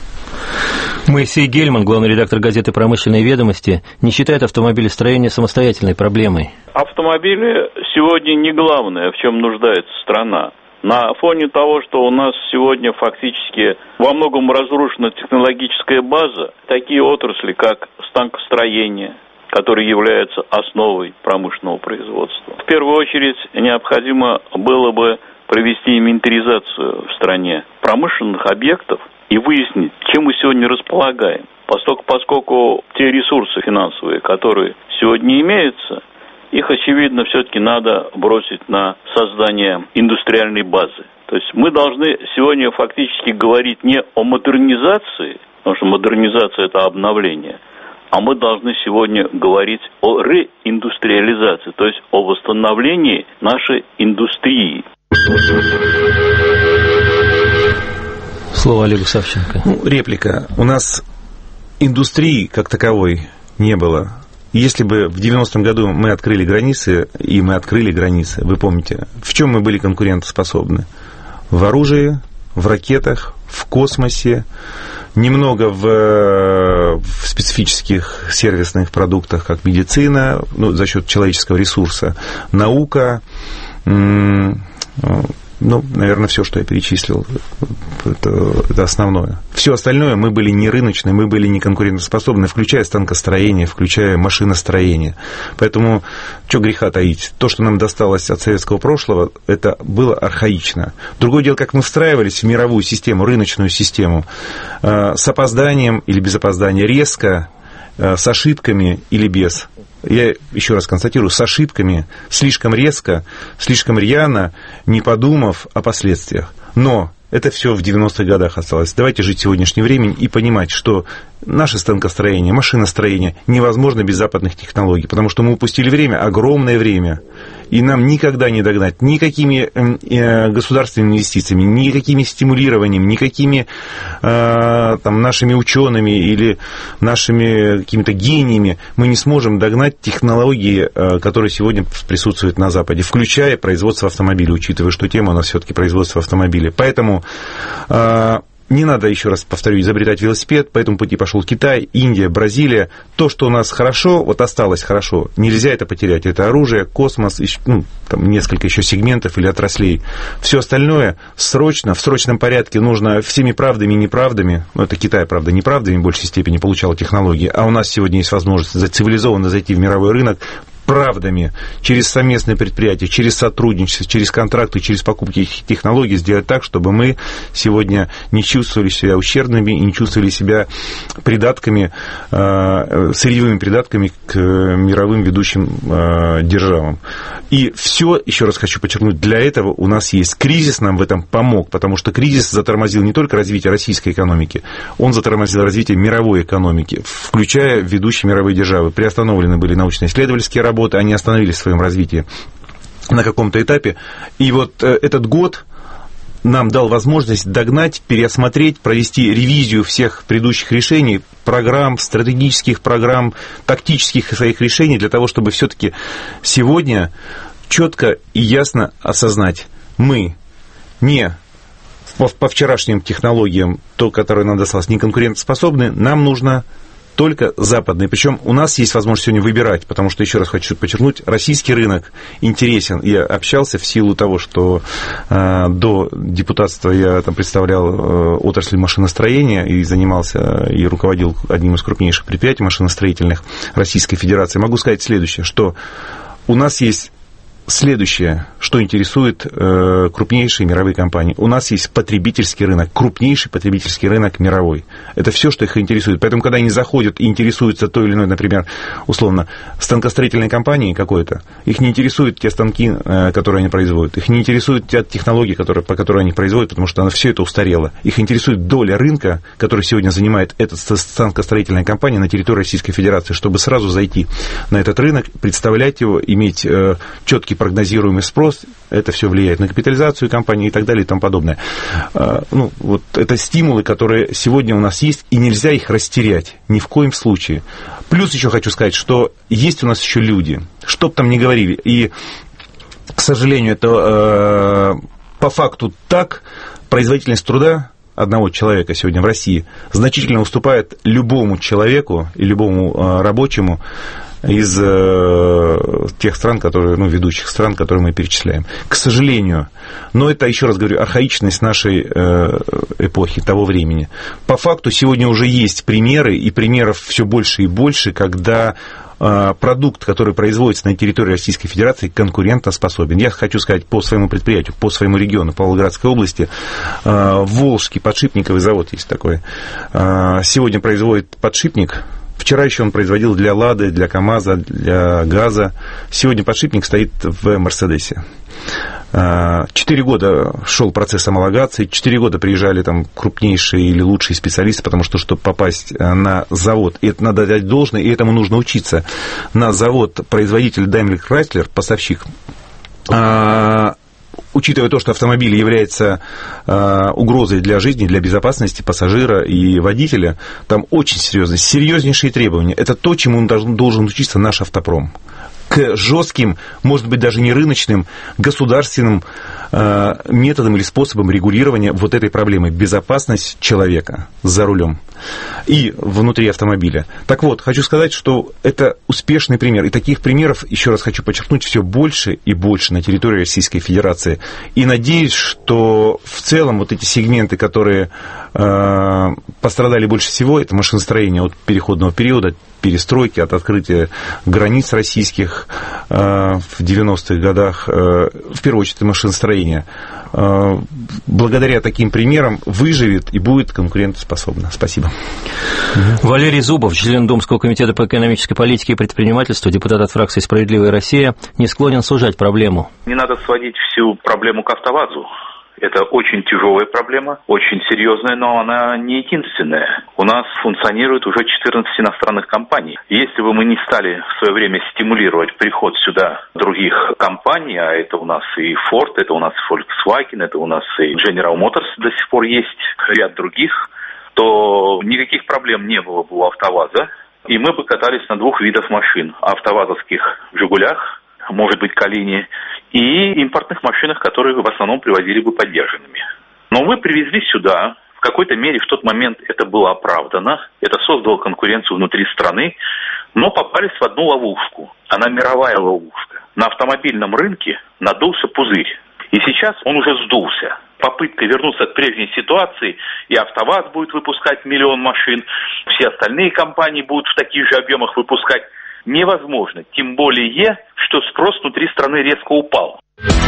[SPEAKER 2] Моисей Гельман, главный редактор газеты «Промышленные ведомости», не считает автомобилестроение самостоятельной проблемой.
[SPEAKER 10] Автомобили сегодня не главное, в чем нуждается страна. На фоне того, что у нас сегодня фактически во многом разрушена технологическая база, такие отрасли, как станкостроение, который является основой промышленного производства. В первую очередь необходимо было бы провести инвентаризацию в стране промышленных объектов и выяснить, чем мы сегодня располагаем. Поскольку, поскольку те ресурсы финансовые, которые сегодня имеются, их, очевидно, все-таки надо бросить на создание индустриальной базы. То есть мы должны сегодня фактически говорить не о модернизации, потому что модернизация – это обновление, а мы должны сегодня говорить о реиндустриализации, то есть о восстановлении нашей индустрии.
[SPEAKER 2] Слово Олегу Савченко.
[SPEAKER 3] Ну, реплика. У нас индустрии как таковой не было. Если бы в девяностом году мы открыли границы, и мы открыли границы, вы помните, в чем мы были конкурентоспособны? В оружии, в ракетах, в космосе, немного в, в специфических сервисных продуктах, как медицина, ну, за счет человеческого ресурса, наука, ну, наверное, все, что я перечислил, это, это основное. Все остальное мы были не рыночные, мы были не конкурентоспособны, включая станкостроение, включая машиностроение. Поэтому, что греха таить, то, что нам досталось от советского прошлого, это было архаично. Другое дело, как мы встраивались в мировую систему, рыночную систему, с опозданием или без опоздания, резко, с ошибками или без. Я еще раз констатирую, с ошибками, слишком резко, слишком рьяно, не подумав о последствиях. Но это все в девяностых годах осталось. Давайте жить сегодняшним временем и понимать, что наше станкостроение, машиностроение невозможно без западных технологий, потому что мы упустили время, огромное время, и нам никогда не догнать никакими государственными инвестициями, никакими стимулированиями, никакими там, нашими учеными или нашими какими-то гениями мы не сможем догнать технологии, которые сегодня присутствуют на Западе, включая производство автомобилей, учитывая, что тема у нас все-таки производство автомобилей. Поэтому не надо, еще раз повторю, изобретать велосипед, по этому пути пошел Китай, Индия, Бразилия. То, что у нас хорошо, вот осталось хорошо, нельзя это потерять. Это оружие, космос, ну, там несколько еще сегментов или отраслей. Все остальное срочно, в срочном порядке нужно всеми правдами и неправдами, ну, это Китай, правда, неправдами в большей степени получал технологии, а у нас сегодня есть возможность цивилизованно зайти в мировой рынок, правдами, через совместные предприятия, через сотрудничество, через контракты, через покупки технологий сделать так, чтобы мы сегодня не чувствовали себя ущербными и не чувствовали себя придатками, сырьевыми придатками к мировым ведущим державам. И все, еще раз хочу подчеркнуть, для этого у нас есть кризис, нам в этом помог, потому что кризис затормозил не только развитие российской экономики, он затормозил развитие мировой экономики, включая ведущие мировые державы. Приостановлены были научно-исследовательские работы, они остановились в своем развитии на каком-то этапе. И вот этот год нам дал возможность догнать, переосмотреть, провести ревизию всех предыдущих решений, программ, стратегических программ, тактических своих решений, для того, чтобы все-таки сегодня четко и ясно осознать, мы не по, по вчерашним технологиям, то, которое нам досталось, не конкурентоспособны, нам нужно только западный. Причем у нас есть возможность сегодня выбирать, потому что, еще раз хочу подчеркнуть, российский рынок интересен. Я общался в силу того, что э, до депутатства я там представлял э, отрасль машиностроения и занимался и руководил одним из крупнейших предприятий машиностроительных Российской Федерации. Могу сказать следующее, что у нас есть следующее, что интересует э, крупнейшие мировые компании. У нас есть потребительский рынок, крупнейший потребительский рынок мировой. Это все, что их интересует. Поэтому, когда они заходят и интересуются той или иной, например, условно, станкостроительной компанией какой-то, их не интересуют те станки, э, которые они производят, их не интересуют те технологии, которые, по которым они производят, потому что все это устарело. Их интересует доля рынка, который сегодня занимает эта станкостроительная компания на территории Российской Федерации, чтобы сразу зайти на этот рынок, представлять его, иметь э, четкий прогнозируемый спрос, это все влияет на капитализацию компании и так далее и тому подобное. Ну, вот это стимулы, которые сегодня у нас есть, и нельзя их растерять ни в коем случае. Плюс еще хочу сказать, что есть у нас еще люди, что бы там ни говорили, и, к сожалению, это по факту так, производительность труда одного человека сегодня в России значительно уступает любому человеку и любому рабочему из э, тех стран, которые, ну, ведущих стран, которые мы перечисляем. К сожалению, но это, еще раз говорю, архаичность нашей э, эпохи, того времени. По факту сегодня уже есть примеры, и примеров все больше и больше, когда э, продукт, который производится на территории Российской Федерации, конкурентоспособен. Я хочу сказать по своему предприятию, по своему региону, по Волгоградской области, э, Волжский подшипниковый завод есть такой. Э, сегодня производит подшипник. Вчера еще он производил для «Лады», для КамАЗа, для «Газа». Сегодня подшипник стоит в «Мерседесе». Четыре года шел процесс homологации, четыре года приезжали там крупнейшие или лучшие специалисты, потому что, чтобы попасть на завод, и это надо дать должное, и этому нужно учиться, на завод производитель Daimler Chrysler, поставщик, учитывая то, что автомобиль является э, угрозой для жизни, для безопасности пассажира и водителя, там очень серьезные, серьезнейшие требования. Это то, чему он должен, должен учиться наш автопром. К жестким, может быть, даже не рыночным, государственным э, методам или способам регулирования вот этой проблемы. Безопасность человека за рулем и внутри автомобиля. Так вот, хочу сказать, что это успешный пример. И таких примеров, еще раз хочу подчеркнуть, все больше и больше на территории Российской Федерации. И надеюсь, что в целом вот эти сегменты, которые э, пострадали больше всего, это машиностроение от переходного периода, перестройки, от открытия границ российских э, в девяностых годах, э, в первую очередь машиностроение, э, благодаря таким примерам выживет и будет конкурентоспособна. Спасибо.
[SPEAKER 2] Валерий Зубов, член Думского комитета по экономической политике и предпринимательству, депутат от фракции «Справедливая Россия», не склонен сужать проблему.
[SPEAKER 11] Не надо сводить всю проблему к АвтоВАЗу. Это очень тяжелая проблема, очень серьезная, но она не единственная. У нас функционирует уже четырнадцать иностранных компаний. Если бы мы не стали в свое время стимулировать приход сюда других компаний, а это у нас и Ford, это у нас Volkswagen, это у нас и General Motors до сих пор есть, ряд других, то никаких проблем не было бы у АвтоВАЗа, и мы бы катались на двух видах машин. АвтоВАЗовских «Жигулях», может быть, «Калине», и импортных машинах, которые в основном привозили бы подержанными. Но мы привезли сюда, в какой-то мере в тот момент это было оправдано, это создало конкуренцию внутри страны, но попались в одну ловушку. Она мировая ловушка. На автомобильном рынке надулся пузырь, и сейчас он уже сдулся. Попытка вернуться к прежней ситуации, и АвтоВАЗ будет выпускать миллион машин, все остальные компании будут в таких же объемах выпускать. невозможно. Тем более, что спрос внутри страны резко упал.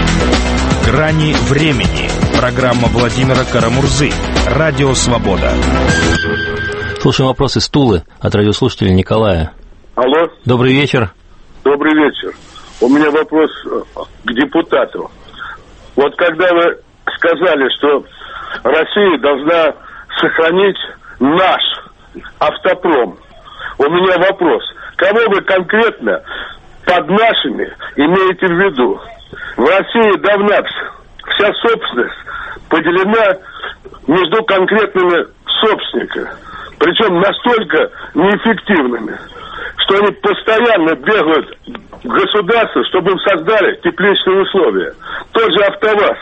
[SPEAKER 1] «Грани времени». Программа Владимира Карамурзы. Радио «Свобода».
[SPEAKER 2] Слушаем вопрос из Тулы от радиослушателя Николая.
[SPEAKER 12] Алло.
[SPEAKER 2] Добрый вечер.
[SPEAKER 12] Добрый вечер. У меня вопрос к депутату. Вот когда вы сказали, что Россия должна сохранить наш автопром, у меня вопрос. Кого вы конкретно под нашими имеете в виду? В России давно вся собственность поделена между конкретными собственниками, причем настолько неэффективными, что они постоянно бегают в государство, чтобы им создали тепличные условия. Тот же АвтоВАЗ,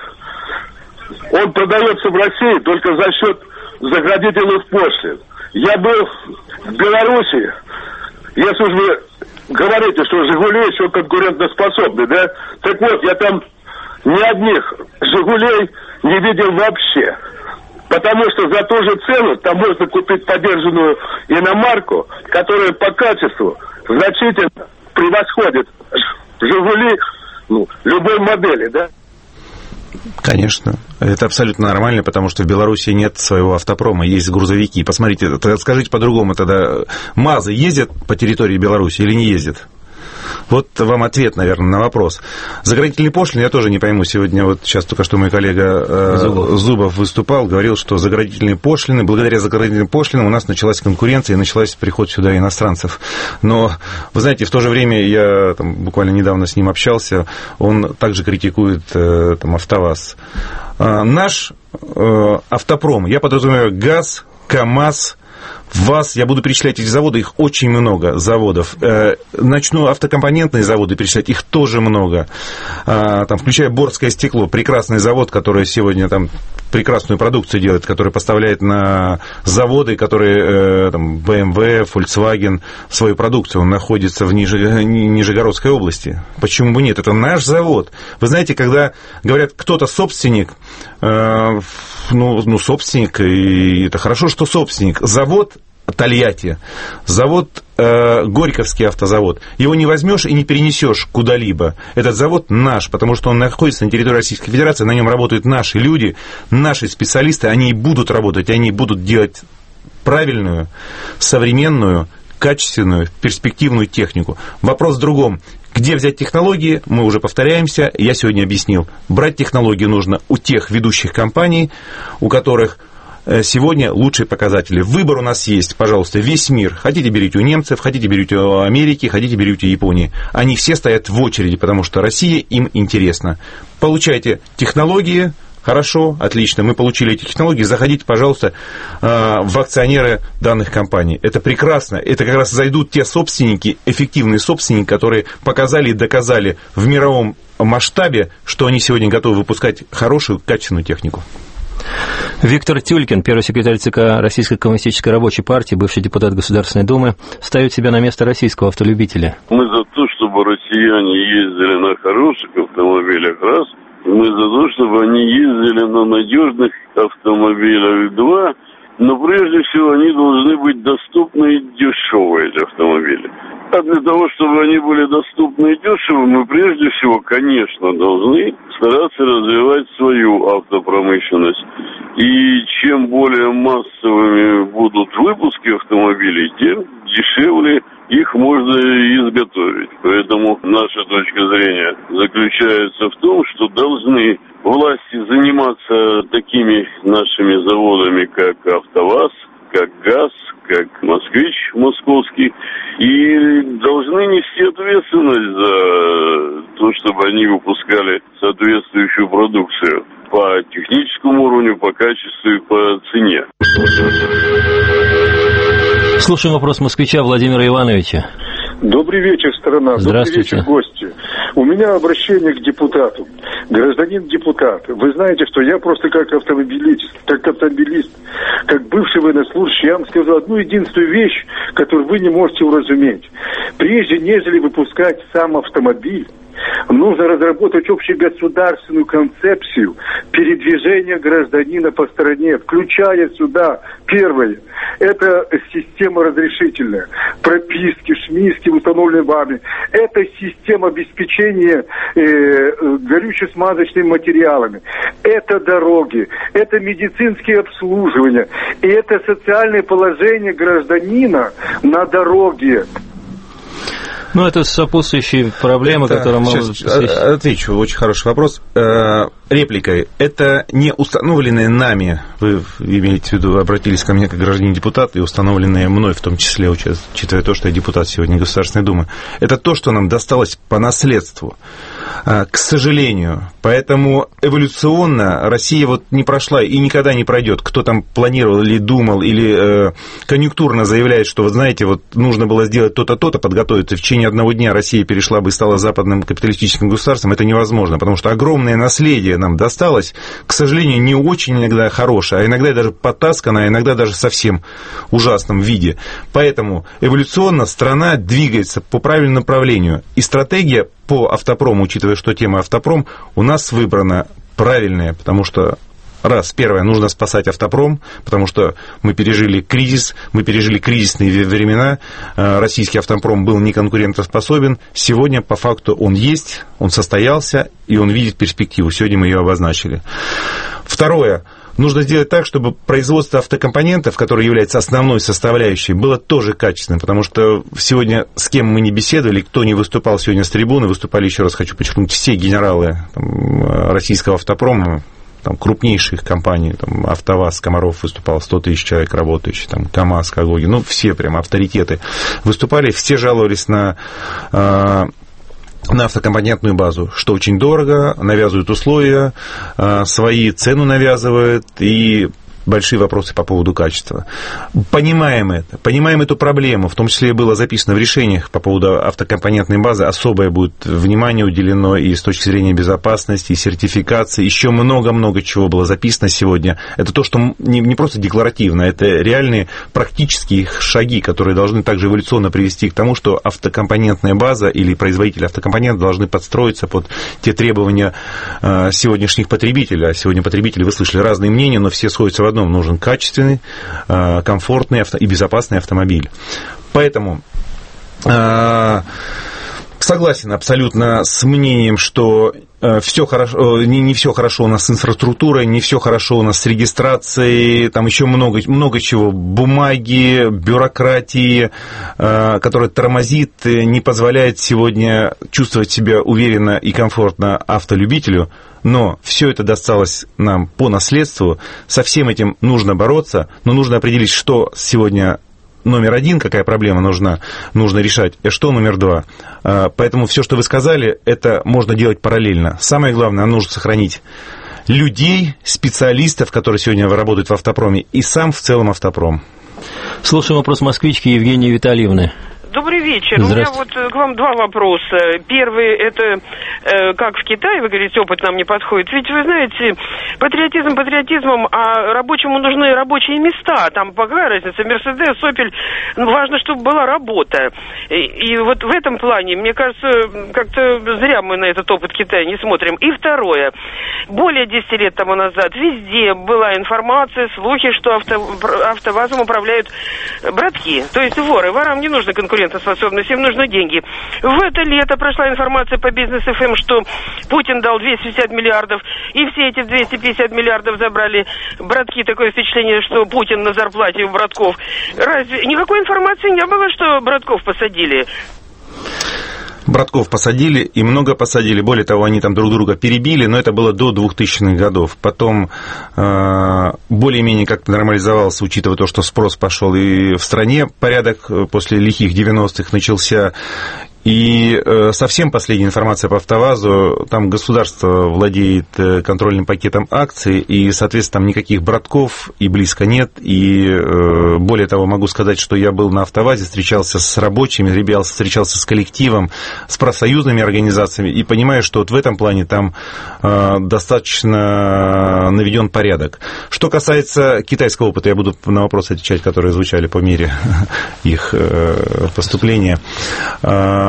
[SPEAKER 12] он продается в России только за счет заградительных пошлин. Я был в Беларуси, если уж вы говорите, что «Жигули» еще конкурентоспособны, да? Так вот, я там ни одних «Жигулей» не видел вообще. Потому что за ту же цену там можно купить подержанную иномарку, которая по качеству значительно превосходит «Жигули», ну, любой модели, да?
[SPEAKER 3] Конечно. Это абсолютно нормально, потому что в Беларуси нет своего автопрома, есть грузовики. Посмотрите, скажите по-другому тогда, МАЗы ездят по территории Беларуси или не ездят? Вот вам ответ, наверное, на вопрос. Заградительные пошлины я тоже не пойму. Сегодня вот сейчас только что мой коллега э, Зубов. Зубов выступал, говорил, что заградительные пошлины, благодаря заградительным пошлинам у нас началась конкуренция и началась приход сюда иностранцев. Но, вы знаете, в то же время я там, буквально недавно с ним общался, он также критикует э, там, АвтоВАЗ. Э, наш э, автопром, я подразумеваю ГАЗ, КАМАЗ, ВАЗ, я буду перечислять эти заводы, их очень много заводов. Начну автокомпонентные заводы перечислять, их тоже много. Там, включая Борское стекло, прекрасный завод, который сегодня там прекрасную продукцию делает, который поставляет на заводы, которые там, бэ эм вэ, Volkswagen, свою продукцию. Он находится в Нижегородской области. Почему бы нет? Это наш завод. Вы знаете, когда говорят, кто-то собственник, ну, ну собственник, и это хорошо, что собственник. Завод Тольятти, завод э, Горьковский автозавод. Его не возьмешь и не перенесешь куда-либо. Этот завод наш, потому что он находится на территории Российской Федерации, на нем работают наши люди, наши специалисты, они и будут работать, они будут делать правильную, современную, качественную, перспективную технику. Вопрос в другом. Где взять технологии, мы уже повторяемся, я сегодня объяснил. Брать технологии нужно у тех ведущих компаний, у которых сегодня лучшие показатели. Выбор у нас есть, пожалуйста, весь мир. Хотите, берите у немцев, хотите, берите у Америки, хотите, берите у Японии. Они все стоят в очереди, потому что Россия им интересна. Получайте технологии, хорошо, отлично, мы получили эти технологии, заходите, пожалуйста, в акционеры данных компаний. Это прекрасно, это как раз зайдут те собственники, эффективные собственники, которые показали и доказали в мировом масштабе, что они сегодня готовы выпускать хорошую, качественную технику.
[SPEAKER 2] Виктор Тюлькин, первый секретарь ЦК Российской коммунистической рабочей партии, бывший депутат Государственной Думы, ставит себя на место российского автолюбителя.
[SPEAKER 13] Мы за то, чтобы россияне ездили на хороших автомобилях, раз. Мы за то, чтобы они ездили на надежных автомобилях, два. Но прежде всего они должны быть доступны и дешевые, эти автомобили. А для того, чтобы они были доступны и дешевы, мы прежде всего, конечно, должны стараться развивать свою автопромышленность. И чем более массовыми будут выпуски автомобилей, тем дешевле их можно изготовить. Поэтому наша точка зрения заключается в том, что должны власти заниматься такими нашими заводами, как АвтоВАЗ, как ГАЗ, как «Москвич» московский, и должны нести ответственность за то, чтобы они выпускали соответствующую продукцию по техническому уровню, по качеству и по цене.
[SPEAKER 2] Слушаем вопрос москвича Владимира Ивановича.
[SPEAKER 14] Добрый вечер, страна. Добрый вечер, гости. У меня обращение к депутату. Гражданин депутат, вы знаете, что я просто как автомобилист, как автомобилист, как бывший военнослужащий, я вам скажу одну единственную вещь, которую вы не можете уразуметь. Прежде нежели выпускать сам автомобиль, нужно разработать общегосударственную концепцию передвижения гражданина по стране, включая сюда, первое, это система разрешительная, прописки, шмиски, установленные вами, это система обеспечения э, горюче-смазочными материалами, это дороги, это медицинские обслуживания, и это социальное положение гражданина на дороге.
[SPEAKER 2] Ну, это сопутствующие проблемы,
[SPEAKER 3] это,
[SPEAKER 2] которые мы...
[SPEAKER 3] Сейчас отвечу, очень хороший вопрос. Э, репликой. Это не установленные нами, вы имеете в виду, обратились ко мне как гражданин-депутат, и установленные мной, в том числе, учитывая то, что я депутат сегодня Государственной Думы. Это то, что нам досталось по наследству, э, к сожалению. Поэтому эволюционно Россия вот не прошла и никогда не пройдет. Кто там планировал или думал, или э, конъюнктурно заявляет, что, вы знаете, вот нужно было сделать то-то, то-то, подготовиться в течение одного дня Россия перешла бы и стала западным капиталистическим государством, это невозможно, потому что огромное наследие нам досталось, к сожалению, не очень иногда хорошее, а иногда даже потасканное, а иногда даже совсем ужасном виде. Поэтому эволюционно страна двигается по правильному направлению. И стратегия по автопрому, учитывая, что тема автопром, у нас выбрана правильная, потому что раз, первое, нужно спасать автопром, потому что мы пережили кризис, мы пережили кризисные времена, российский автопром был неконкурентоспособен, сегодня по факту он есть, он состоялся, и он видит перспективу, сегодня мы ее обозначили. Второе, нужно сделать так, чтобы производство автокомпонентов, которое является основной составляющей, было тоже качественным, потому что сегодня, с кем мы не беседовали, кто не выступал сегодня с трибуны, выступали, еще раз хочу подчеркнуть, все генералы там, российского автопрома, там, крупнейших компаний, там, АвтоВАЗ, Комаров выступал, сто тысяч человек работающих, там, КАМАЗ, Калуги, ну, все прям авторитеты выступали, все жаловались на, э, на автокомпонентную базу, что очень дорого, навязывают условия, э, свои цену навязывают и большие вопросы по поводу качества. Понимаем это, понимаем эту проблему, в том числе было записано в решениях по поводу автокомпонентной базы, особое будет внимание уделено и с точки зрения безопасности, и сертификации, еще много-много чего было записано сегодня. Это то, что не, не просто декларативно, это реальные практические шаги, которые должны также эволюционно привести к тому, что автокомпонентная база или производители автокомпонентов должны подстроиться под те требования э, сегодняшних потребителей. А сегодня потребители, вы слышали разные мнения, но все сходятся в одном. Нужен качественный, комфортный и безопасный автомобиль. Поэтому согласен абсолютно с мнением, что все хорошо, не, не все хорошо у нас с инфраструктурой, не все хорошо у нас с регистрацией, там еще много, много чего, бумаги, бюрократии, которая тормозит, не позволяет сегодня чувствовать себя уверенно и комфортно автолюбителю. Но все это досталось нам по наследству, со всем этим нужно бороться, но нужно определить, что сегодня номер один, какая проблема нужна, нужно решать, и что номер два. Поэтому все, что вы сказали, это можно делать параллельно. Самое главное, нам нужно сохранить людей, специалистов, которые сегодня работают в автопроме, и сам в целом автопром.
[SPEAKER 2] Слушаем вопрос москвички Евгении Витальевны.
[SPEAKER 15] Добрый вечер. У меня вот к вам два вопроса. Первый, это э, как в Китае, вы говорите, опыт нам не подходит. Ведь вы знаете, патриотизм патриотизмом, а рабочему нужны рабочие места. Там какая разница, Мерседес, Опель, ну, важно, чтобы была работа. И, и вот в этом плане, мне кажется, как-то зря мы на этот опыт Китая не смотрим. И второе, более десяти лет тому назад везде была информация, слухи, что авто, АвтоВАЗом управляют братки, то есть воры. Ворам не нужно конкуренция. Способность, им нужны деньги. В это лето прошла информация по Бизнес-эф эм, что Путин дал двести пятьдесят миллиардов, и все эти двести пятьдесят миллиардов забрали братки. Такое впечатление, что Путин на зарплате у братков. Разве никакой информации не было, что братков посадили?
[SPEAKER 3] Братков посадили, и много посадили. Более того, они там друг друга перебили, но это было до двухтысячных годов. Потом э, более-менее как-то нормализовался, учитывая то, что спрос пошел и в стране порядок после лихих девяностых начался. И э, совсем последняя информация по АвтоВАЗу, там государство владеет контрольным пакетом акций, и, соответственно, там никаких братков и близко нет. И э, более того, могу сказать, что я был на АвтоВАЗе, встречался с рабочими, ребят, встречался с коллективом, с профсоюзными организациями, и понимаю, что вот в этом плане там э, достаточно наведен порядок. Что касается китайского опыта, я буду на вопросы отвечать, которые звучали по мере их э, поступления.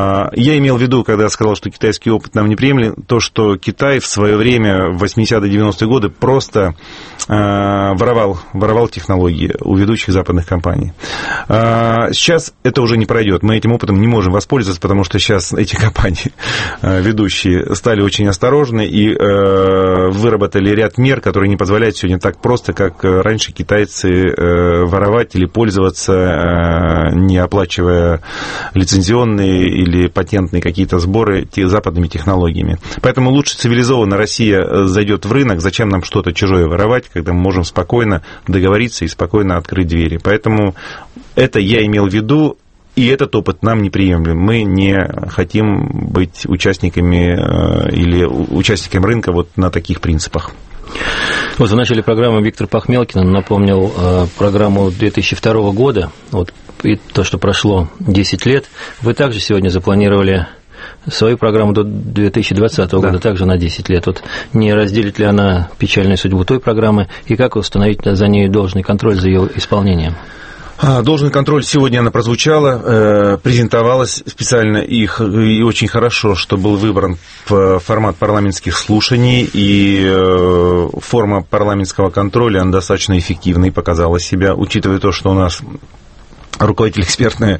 [SPEAKER 3] Я имел в виду, когда я сказал, что китайский опыт нам неприемлем, то, что Китай в свое время, в восьмидесятые-девяностые годы, просто воровал, воровал технологии у ведущих западных компаний. Сейчас это уже не пройдет. Мы этим опытом не можем воспользоваться, потому что сейчас эти компании ведущие стали очень осторожны и выработали ряд мер, которые не позволяют сегодня так просто, как раньше китайцы воровать или пользоваться, не оплачивая лицензионные или патентные какие-то сборы западными технологиями. Поэтому лучше цивилизованно Россия зайдет в рынок, зачем нам что-то чужое воровать, когда мы можем спокойно договориться и спокойно открыть двери. Поэтому это я имел в виду, и этот опыт нам неприемлем. Мы не хотим быть участниками или участниками рынка вот на таких принципах.
[SPEAKER 2] Вот в начале программы Виктор Пахмелкин напомнил э, программу две тысячи второго года, вот, и то, что прошло десять лет. Вы также сегодня запланировали свою программу до две тысячи двадцатого года, да, также на десять лет. Вот не разделит ли она печальную судьбу той программы, и как установить за ней должный контроль за ее исполнением?
[SPEAKER 3] Должный контроль, сегодня она прозвучала, презентовалась специально их, и очень хорошо, что был выбран формат парламентских слушаний, и форма парламентского контроля, она достаточно эффективной, показала себя, учитывая то, что у нас руководитель экспертной,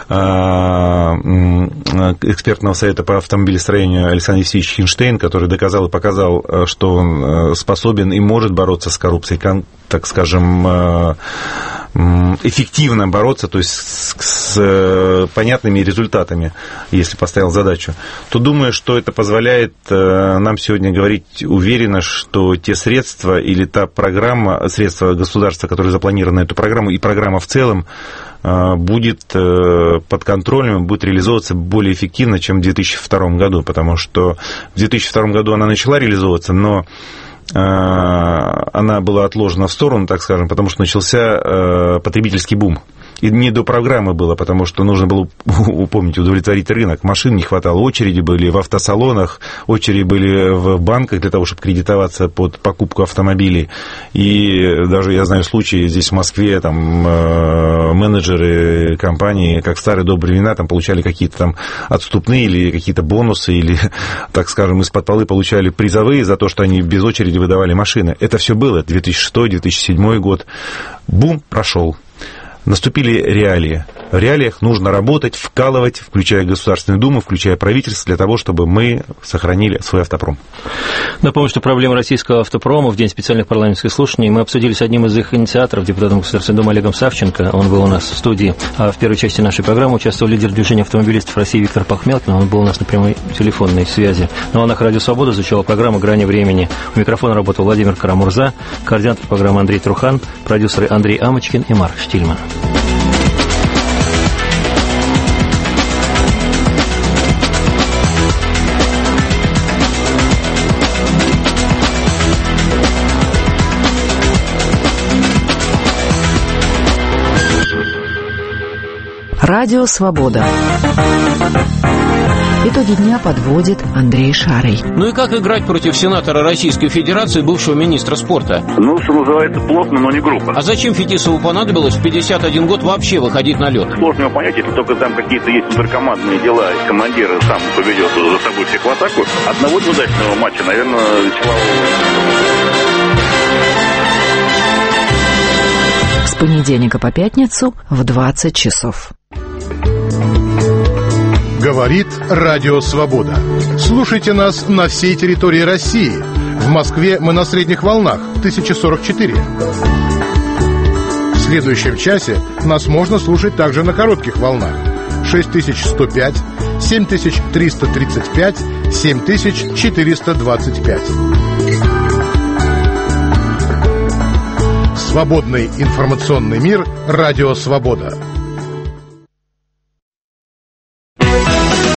[SPEAKER 3] экспертного совета по автомобилестроению Александр Евсеевич Хинштейн, который доказал и показал, что он способен и может бороться с коррупцией, так скажем, эффективно бороться, то есть с, с понятными результатами, если поставил задачу, то думаю, что это позволяет нам сегодня говорить уверенно, что те средства или та программа, средства государства, которые запланированы на эту программу, и программа в целом будет под контролем, будет реализовываться более эффективно, чем в две тысячи втором году, потому что в две тысячи втором году она начала реализовываться, но она была отложена в сторону, так скажем, потому что начался потребительский бум. И не до программы было, потому что нужно было, помните, удовлетворить рынок. Машин не хватало, очереди были в автосалонах, очереди были в банках для того, чтобы кредитоваться под покупку автомобилей. И даже я знаю случаи здесь в Москве, там менеджеры компании, как в старые добрые времена, там получали какие-то там отступные или какие-то бонусы, или, так скажем, из-под полы получали призовые за то, что они без очереди выдавали машины. Это все было, две тысячи шестой - две тысячи седьмой год. Бум прошел. Наступили реалии. В реалиях нужно работать, вкалывать, включая Государственную Думу, включая правительство, для того, чтобы мы сохранили свой автопром.
[SPEAKER 2] Напомню, что проблемы российского автопрома в день специальных парламентских слушаний мы обсудили с одним из их инициаторов, депутатом Государственной Думы Олегом Савченко. Он был у нас в студии. А в первой части нашей программы участвовал лидер движения автомобилистов России Виктор Пахмелкин. Он был у нас на прямой телефонной связи. На волнах Радио Свобода звучала программа «Грани времени». У микрофона работал Владимир Карамурза, координатор программы Андрей Трухан, продюсеры Андрей Амочкин и Марк Штильман.
[SPEAKER 6] Радио Свобода. Итоги дня подводит Андрей Шарый.
[SPEAKER 16] Ну и как играть против сенатора Российской Федерации, бывшего министра спорта?
[SPEAKER 17] Ну, что называется, плотно, но не грубо.
[SPEAKER 16] А зачем Фетисову понадобилось в пятьдесят один год вообще выходить на лед?
[SPEAKER 17] Сложно его понять, если только там какие-то есть внутрикомандные дела, и командир сам поведет за собой всех в атаку. Одного неудачного матча, наверное, Вячеславу...
[SPEAKER 6] С понедельника по пятницу в двадцать часов.
[SPEAKER 18] Говорит Радио Свобода. Слушайте нас на всей территории России. В Москве мы на средних волнах тысяча сорок четыре. В следующем часе нас можно слушать также на коротких волнах шесть тысяч сто пять, семь тысяч триста тридцать пять, семь тысяч четыреста двадцать пять. Свободный информационный мир. Радио Свобода.